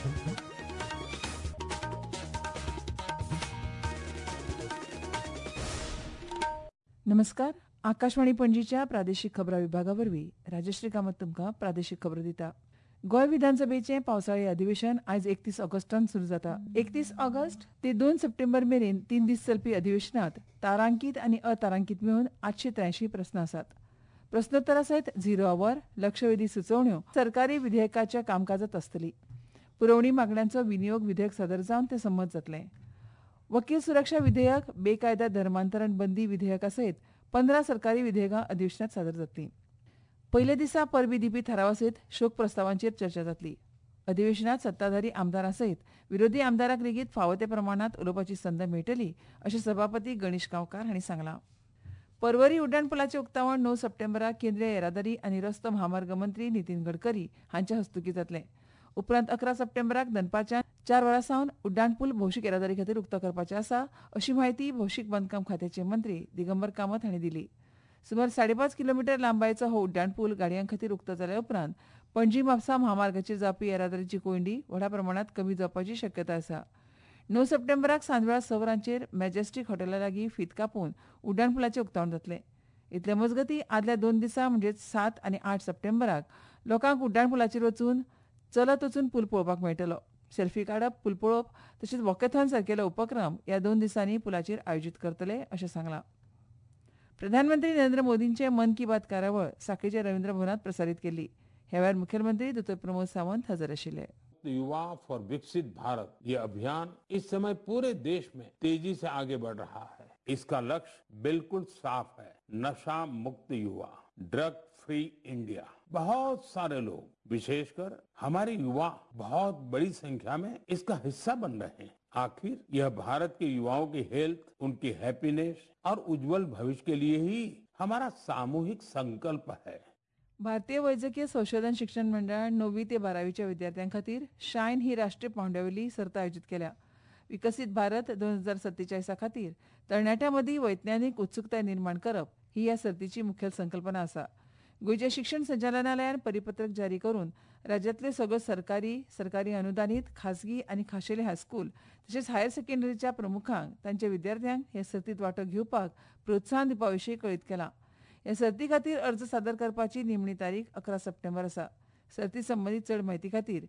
नमस्कार. आकाशवाणी पणजीच्या प्रादेशीक खबरां विभागावरवीं राजश्री कामत तुमकां प्रादेशीक खबरो दिता. गोंय विधानसभेचें पावसाळी अधिवेशन आयज 31 ऑगस्टान सुरू जाता. 31 ऑगस्ट ते 2 सप्टेंबर मेरेन 3 दीस चलपी अधिवेशनांत तारांकीत आनी अतारांकीत मेळून 883 प्रस्न आसात. प्रस्नोत्तरा सयत 0 आवर, लक्षवेधी सुचोवण्यो सरकारी विधेयकाच्या कामकाजात आसतली. पुरवणी मागण्यांचो विनियोग विधेयक सादर जावन तें संमत जातलें. वकील सुरक्षा विधेयक, बेकायदा धर्मांतरण बंदी विधेयका सयत 15 सरकारी विधेयकां अधिवेशनांत सादर जातलीं. पयल्या दिसा परबी दिवपी थारावा सयत शोक प्रस्तावांचेर चर्चा जातली. अधिवेशनांत सत्ताधारी आमदारां सयत विरोधी आमदारांक लेगीत फावो ते प्रमाणांत उलोवपाची संद मेळटली अशें सभापती गणेश गांवकार हांणी सांगलां. पर्वरी उड्डाणपुलाचें उक्तावण 9 सप्टेंबराक केंद्रीय येरादारी आनी रस्तो म्हामार्ग मंत्री नितीन गडकरी हांच्या हस्तुकीं जातलें. उपरांत 11 सप्टेंबराक दनपारच्या 4 वरां सावन उड्डाणपूल भौशीक येरादारी खातीर उक्तो करपाचें आसा अशी म्हायती भौशीक बांदकाम खात्याचे मंत्री दिगंबर कामत हांणी दिली. सुमार 5.5 किलोमीटर लांबायेचो हो उड्डाणपूल गाडयांक खातीर उक्तो जाल्या उपरांत पणजी म्हापसा म्हामार्गाचेर जावपी येरादारीची कोयंडी व्हडा प्रमाणांत कमी जावपाची शक्यताय आसा. 9 सप्टेंबराक सांजवेळा 6 वरांचेर मॅजेस्टीक हॉटेला लागीं फीत कापून उड्डाणपुलाचें उक्तावण जातलें. इतले मजगतीं आदल्या 2 दिसा म्हणजेच 7 आनी 8 सप्टेंबराक लोकांक उड्डाणपुलाचेर वचून चलत वचून पूल पळोवपाक मेळटलो. सेल्फी काडप, पूल पळोवप तशेंच वॉकेथॉन सारकेलो उपक्रम ह्या 2 दिसांनी पुलाचेर आयोजीत करतले अशें सांगलां. प्रधानमंत्री नरेंद्र मोदींचे मन की बात कार्यावळ सांखळेच्या रवींद्र भवनांत प्रसारीत केल्ली. ह्या वेळार मुखेलमंत्री दोतोर प्रमोद सावंत हजर आशिल्ले. युवा फॉर विकसित भारत ये अभियान इस समय पूरे देश में तेजी से आगे बढ़ रहा है. इसका लक्ष्य बिल्कुल साफ है, नशा मुक्त युवा, ड्रग फ्री इंडिया. बहुत सारे लोग, विशेषकर हमारे युवा बहुत बड़ी संख्या में इसका हिस्सा बन रहे हैं. आखिर यह भारत के युवाओं की हेल्थ, उनकी हैप्पीनेस और उज्जवल भविष्य के लिए ही हमारा सामूहिक संकल्प है. भारतीय वैजकीय संशोधन शिक्षण मंडळान 9वी ते 12वीच्या विद्यार्थ्यां खातीर शायन ही राष्ट्रीय पांवड्यावेली सर्त आयोजीत केल्या. विकसीत भारत 2047 खातीर तरणाट्यां मदीं वैज्ञानीक उत्सुकताय निर्माण करप ही ह्या सर्तीची मुखेल संकल्पना आसा. गोंयच्या शिक्षण संचालनालयान परिपत्रक जारी करून राज्यांतले सगळ्यो सरकारी अनुदानीत, खासगी आनी खाशेले हायस्कूल तशेंच हायर सेकंडरीच्या प्रमुखांक तांच्या विद्यार्थ्यांक हे सर्तींत वांटो घेवपाक प्रोत्साहन दिवपा विशीं कळीत केलां. ह्या सर्ती खातीर अर्ज सादर करपाची निमणी तारीख 11 सप्टेंबर आसा. सर्ती संबंदीत चड म्हायती खातीर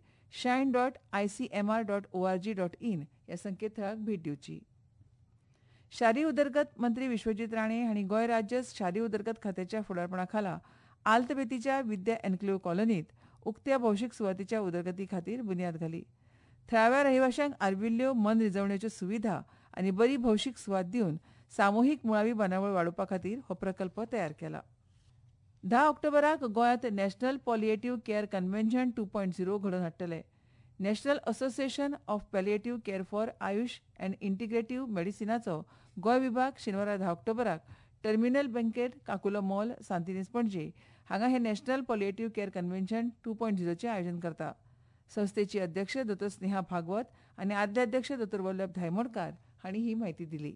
shine.icmr.org.in ह्या संकेतथळाक भेट दिवची. शारी उदरगत मंत्री विश्वजीत राणे हांणी गोंय राज्य शारी उदरगत खात्याच्या फुडारपणा खाला आल्त बेतीच्या विद्या एन्क्लेव कॉलनीत उक्त्या भौशीक सुवातीच्या उदरगती खातीर बुन्याद घाली. थळाव्या रहिवाशांक आर्विल्ल्यो मनरिजवणेच्यो सुविधा आनी बरी भौशीक सुवात दिवन सामुहीक मुळावी बांदावळ वाडोवपा खातीर हो प्रकल्प तयार केला. 10 ऑक्टोबराक गोंयांत नॅशनल पॉलिएटिव्ह केअर कन्व्हेन्शन 2.0 घडोवन हाडटले. National association of palliative care for AYUSH and integrative मेडिसिनाचो गोंय विभाग शेनवारा 10 ऑक्टोबराक terminal banquet Caculo mall Santinez Panaji हांगा हे नॅशनल पॉलिएटिव्ह केअर कन्व्हेन्शन 2.0 चे आयोजन करता. संस्थेची अध्यक्ष दोतोर स्नेहा भागवत आनी आदले अध्यक्ष दोतोर वल्लभ धायमोडकार हांणी ही म्हायती दिली.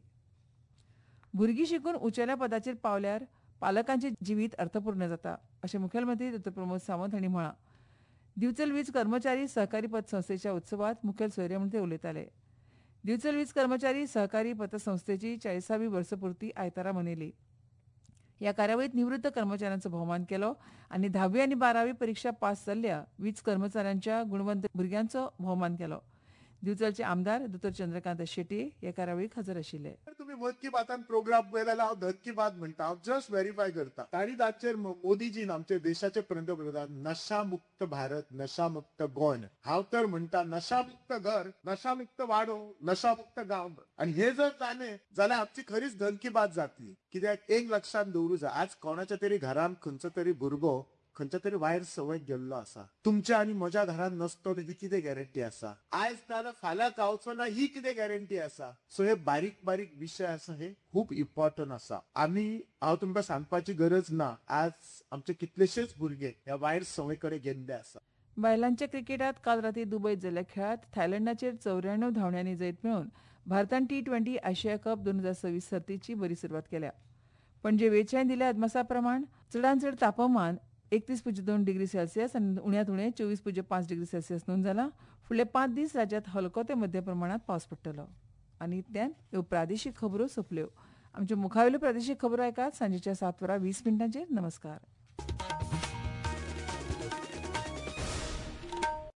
भुरगीं शिकून उंचेल्या पदाचेर पावल्यार पालकांचें जिवीत अर्थपूर्ण जाता अशें मुखेलमंत्री दोतोर प्रमोद सावंत हांणी म्हळां. दिवचल वीज कर्मचारी सहकारी पतसंस्थेच्या उत्सवात मुखेल सोयरे म्हूण ते उलयताले. दिवचल वीज कर्मचारी सहकारी पतसंस्थेची 40वी वर्सपूर्ती आयतारा मनयली. ह्या कार्यावळींत निवृत्त कर्मचाऱ्यांचो भोवमान केलो आनी 10वी आनी 12वी परीक्षा पास जाल्ल्या वीज कर्मचाऱ्यांच्या गुणवंत भुरग्यांचो भोवमान केलो. दिवचलचे आमदार दोतोर चंद्रकांत शेट्ये ह्या कार्यावळीक हजर आशिल्ले. तुम्ही मन की बातान प्रोग्राम पळयला हांव धन की बात म्हणटा, हांव जस्ट व्हेरीफाय करता. ताणी ताचेर मोदीजीन आमचे देशाचे पंतप्रधान नशा मुक्त भारत, नशा मुक्त गोंय. हांव तर म्हणटा नशा मुक्त घर, नशा मुक्त वाडो, नशा मुक्त गांव. आणि हे जर जालें जाल्यार आमची खरीच धन की बात जातली. कित्याक एक लक्षात दवरूं जाय, आज कोणाच्या तरी घरान खंयचो तरी भुरगो खंयच्या तरी वायट संवय गेल्लो आसा. तुमच्या आनी म्हज्या घरान नसतो तेजी कितें गॅरंटी आसा? आयज नाल्यार फाल्यां गावचो ना ही कितें गॅरंटी आसा? सो हे बारीक बारीक विशय आसा हे खूब इम्पॉर्टंट आसा. आनी हांव तुमकां सांगपाची गरज ना, आज आमचे कितलेशेच भुरगे ह्या वायट संवय कडेन गेल्ले आसा. बायलांच्या क्रिकेटात काल राती दुबयत जाल्ल्या खेळात थायलंडाचेर 94 धांवड्यांनी जैत मेळोवन भारतान T20 आशिया कप 2026 सर्तीची बरी सुरवात केल्या. पणजे वेळच्यान दिल्या अदमासा प्रमाण चडांत चड तापमान 31.2 डिग्री सेल्सियस आनी उण्यांत उणें 24.5 डिग्री सेल्सियस नोंद जाला. फुडले 5 दीस राज्यांत हलको ते मध्य प्रमाणात पावस पडटलो. आनी इतल्यान ह्यो प्रादेशीक खबरो सोंपल्यो. आमच्यो मुखावेल्यो प्रादेशीक खबरो ऐकात सांजेच्या 7:20 नमस्कार.